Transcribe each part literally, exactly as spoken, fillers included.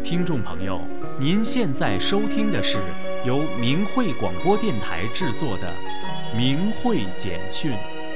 听众朋友，您现在收听的是由明慧广播电台制作的《明慧简讯》。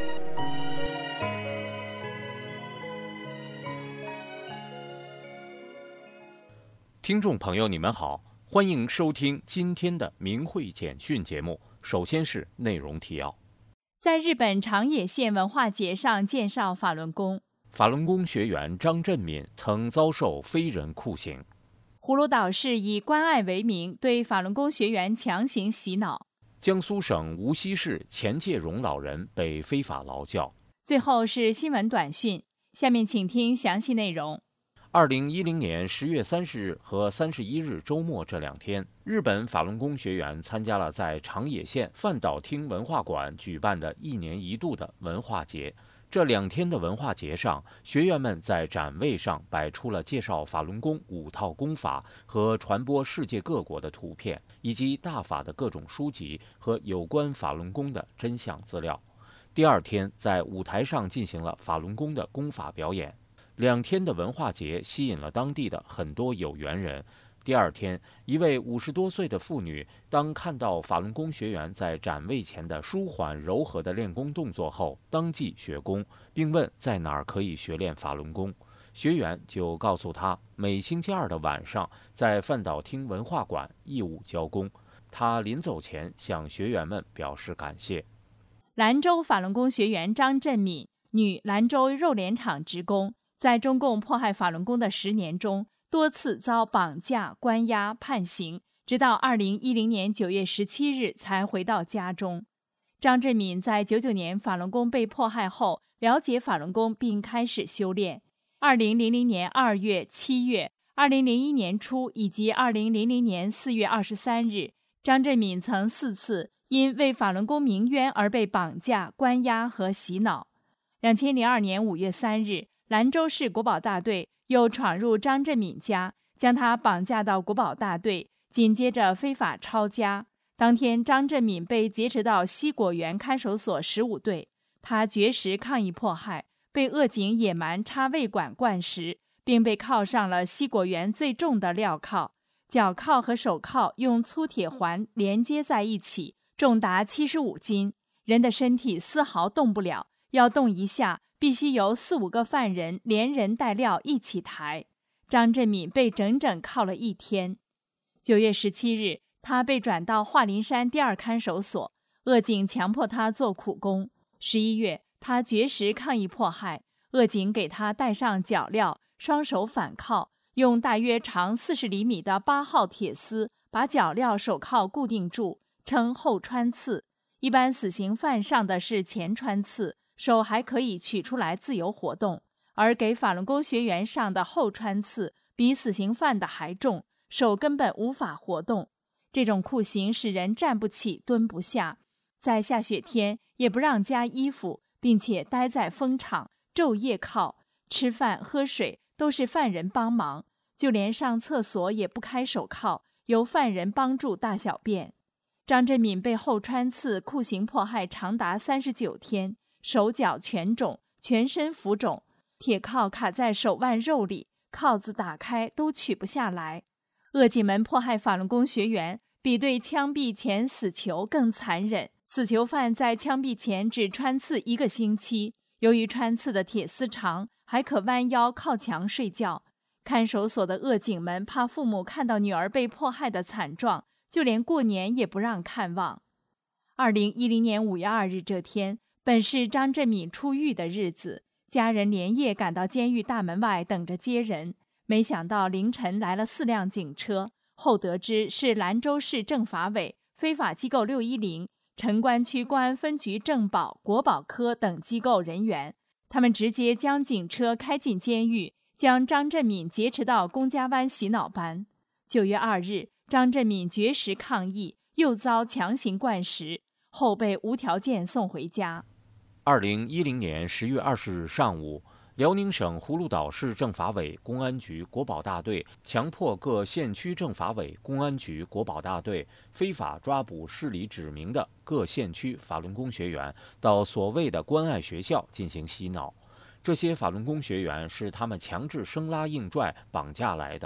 听众朋友，你们好，欢迎收听今天的《明慧简讯》节目。首先是内容提要。 在日本长野县文化节上介绍法轮功。 法轮功学员张振敏曾遭受非人酷刑。 葫芦岛市以关爱为名对法轮功学员强行洗脑。 江苏省无锡市钱介荣老人被非法劳教。 最后是新闻短讯，下面请听详细内容。 二零一零年十月三十日和三十一日周末这两天，日本法轮功学员参加了在长野县饭岛町文化馆举办的一年一度的文化节。这两天的文化节上，学员们在展位上摆出了介绍法轮功五套功法和传播世界各国的图片，以及大法的各种书籍和有关法轮功的真相资料。第二天，在舞台上进行了法轮功的功法表演。两天的文化节吸引了当地的很多有缘人。第二天，一位五十多岁的妇女，当看到法轮功学员在展位前的舒缓柔和的练功动作后，当即学功，并问在哪儿可以学练法轮功。学员就告诉她，每星期二的晚上在饭岛町文化馆义务教功。她临走前向学员们表示感谢。 兰州法轮功学员张振敏，女，兰州肉联厂职工，在中共迫害法轮功的十年中，多次遭绑架、关押、判刑，直到二零一零年九月十七日才回到家中。张振敏在九九年法轮功被迫害后，了解法轮功并开始修炼。二零零零年二月、七月、二零零一年初以及二零零零年四月二十三日，张振敏曾四次因为法轮功鸣冤而被绑架、关押和洗脑。两千零二年五月三日，兰州市国保大队又闯入张振敏家，将他绑架到国保大队，紧接着非法抄家。当天，张振敏被劫持到西果园看守所十五队，他绝食抗议迫害，被恶警野蛮插胃管灌食，并被铐上了西果园最重的镣铐，脚铐和手铐用粗铁环连接在一起，重达七十五斤，人的身体丝毫动不了，要动一下必须由四五个犯人连人带料一起抬。张振敏被整整铐了一天。九月十七日，他被转到华林山第二看守所，恶警强迫他做苦工。十一月，他绝食抗议迫害，恶警给他戴上脚镣，双手反铐，用大约长四十厘米的八号铁丝把脚镣手铐固定住，称后穿刺。一般死刑犯上的是前穿刺，手还可以取出来自由活动，而给法轮功学员上的后穿刺比死刑犯的还重，手根本无法活动。这种酷刑使人站不起蹲不下，在下雪天也不让加衣服，并且待在风场昼夜铐，吃饭喝水都是犯人帮忙，就连上厕所也不开手铐，由犯人帮助大小便。张振敏被后穿刺酷刑迫害长达三十九天，手脚全肿，全身浮肿，铁铐卡在手腕肉里，铐子打开都取不下来。恶警们迫害法轮功学员，比对枪毙前死囚更残忍。死囚犯在枪毙前只穿刺一个星期，由于穿刺的铁丝长，还可弯腰靠墙睡觉。看守所的恶警们怕父母看到女儿被迫害的惨状，就连过年也不让看望。二零一零年五月二日这天，本是张振敏出狱的日子，家人连夜赶到监狱大门外等着接人。没想到凌晨来了四辆警车，后得知是兰州市政法委、非法机构六一零、城关区公安分局政保、国保科等机构人员。他们直接将警车开进监狱，将张振敏劫持到公家湾洗脑班。九月二日，张振敏绝食抗议，又遭强行灌食，后被无条件送回家。 二零一零年十月二十日上午，辽宁省葫芦岛市政法委、公安局国保大队强迫各县区政法委、公安局国保大队非法抓捕市里指明的各县区法轮功学员到所谓的关爱学校进行洗脑。这些法轮功学员是他们强制生拉硬拽绑架来的。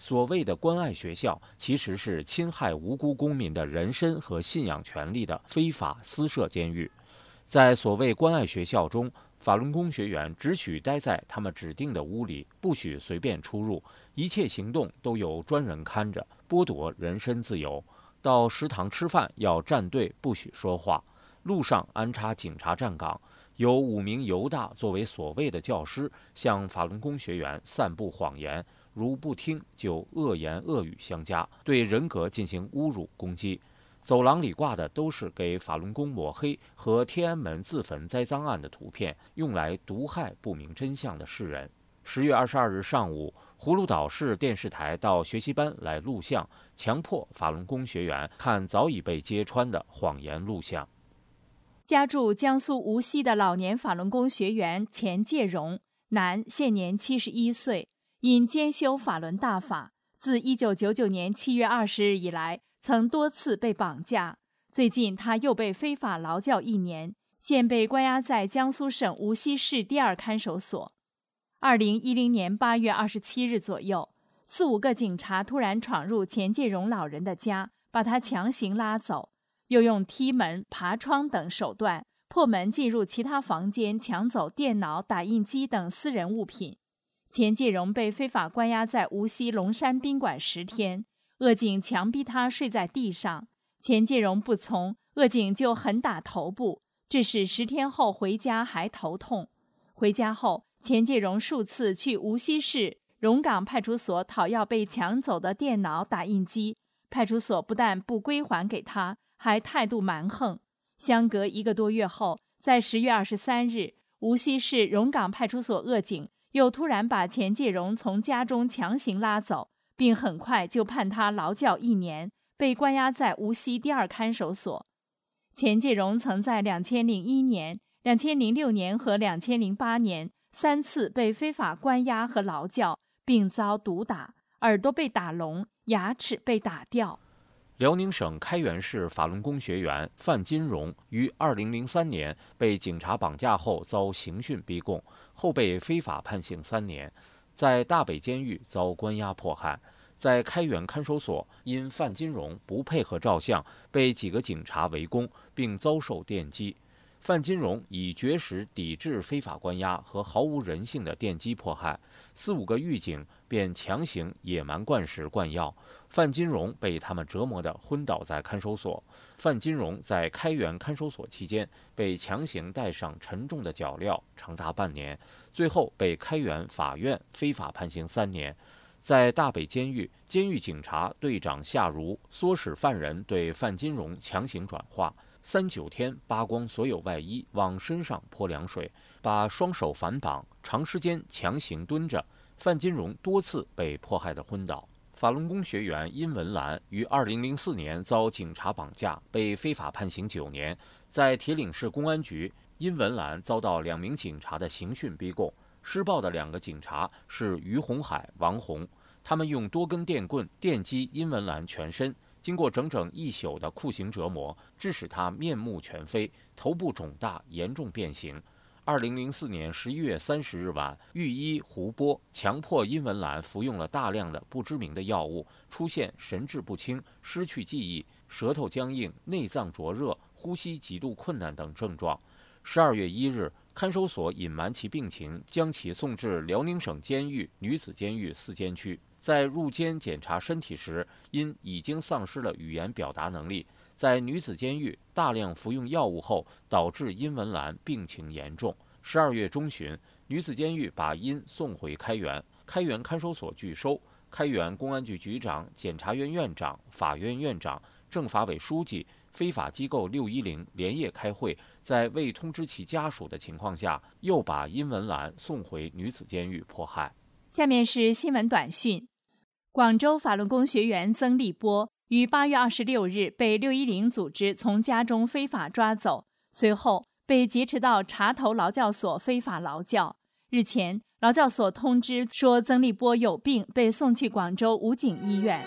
所谓的关爱学校，其实是侵害无辜公民的人身和信仰权利的非法私设监狱。在所谓关爱学校中，法轮功学员只许待在他们指定的屋里，不许随便出入，一切行动都有专人看着，剥夺人身自由。到食堂吃饭要站队，不许说话。路上安插警察站岗，有五名犹大作为所谓的教师，向法轮功学员散布谎言，如不听就恶言恶语相加，对人格进行侮辱攻击。走廊里挂的都是给法轮功抹黑和天安门自焚栽赃案的图片，用来毒害不明真相的世人。十月二十二日上午，葫芦岛市电视台到学习班来录像，强迫法轮功学员看早已被揭穿的谎言录像。 家住江苏无锡的老年法轮功学员钱介荣，男，现年七十一岁，因兼修法轮大法，自一九九九年七月二十日以来，曾多次被绑架。最近他又被非法劳教一年，现被关押在江苏省无锡市第二看守所。二零一零年八月二十七日左右，四五个警察突然闯入钱介荣老人的家，把他强行拉走，又用踢门、爬窗等手段破门进入其他房间，抢走电脑、打印机等私人物品。钱介荣被非法关押在无锡龙山宾馆十天，恶警强逼他睡在地上，钱介荣不从，恶警就狠打头部，致使十天后回家还头痛。回家后，钱介荣数次去无锡市荣岗派出所讨要被抢走的电脑、打印机，派出所不但不归还给他，还态度蛮横。相隔一个多月后，在十月二十三日，无锡市荣岗派出所恶警又突然把钱介荣从家中强行拉走，并很快就判他劳教一年，被关押在无锡第二看守所。钱介荣曾在两千零一年、两千零六年和两千零八年三次被非法关押和劳教，并遭毒打，耳朵被打聋，牙齿被打掉。 辽宁省开原市法轮功学员范金荣于二零零三年被警察绑架后遭刑讯逼供，后被非法判刑三年，在大北监狱遭关押迫害。在开原看守所，因范金荣不配合照相，被几个警察围攻，并遭受电击。范金荣以绝食抵制非法关押和毫无人性的电击迫害，四五个狱警便强行野蛮灌食灌药，范金荣被他们折磨得昏倒在看守所。范金荣在开原看守所期间被强行戴上沉重的脚镣，长达半年，最后被开原法院非法判刑三年。在大北监狱，监狱警察队长夏如唆使犯人对范金荣强行转化，三九天扒光所有外衣，往身上泼凉水，把双手反绑，长时间强行蹲着。范金荣多次被迫害得昏倒。法轮功学员殷文兰于二零零四年遭警察绑架，被非法判刑九年。在铁岭市公安局，殷文兰遭到两名警察的刑讯逼供。施暴的两个警察是于红海、王红，他们用多根电棍电击殷文兰全身，经过整整一宿的酷刑折磨，致使他面目全非，头部肿大，严重变形。二零零四年十一月三十日晚，御医胡波强迫殷文兰服用了大量的不知名的药物，出现神志不清、失去记忆、舌头僵硬、内脏灼热、呼吸极度困难等症状。十二月一日，看守所隐瞒其病情，将其送至辽宁省监狱女子监狱四监区。在入监检查身体时，因已经丧失了语言表达能力，在女子监狱大量服用药物后，导致殷文兰病情严重。十二月中旬，女子监狱把殷送回开原，开原看守所拒收。开原公安局局长、检察院院长、法院院长、政法委书记、非法机构六一零连夜开会，在未通知其家属的情况下，又把殷文兰送回女子监狱迫害。 下面是新闻短讯。广州法轮功学员曾立波于八月二十六日被六一零组织从家中非法抓走，随后被劫持到茶头劳教所非法劳教。日前，劳教所通知说曾立波有病，被送去广州武警医院。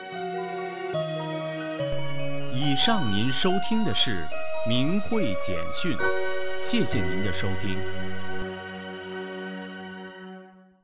以上您收听的是明慧简讯，谢谢您的收听。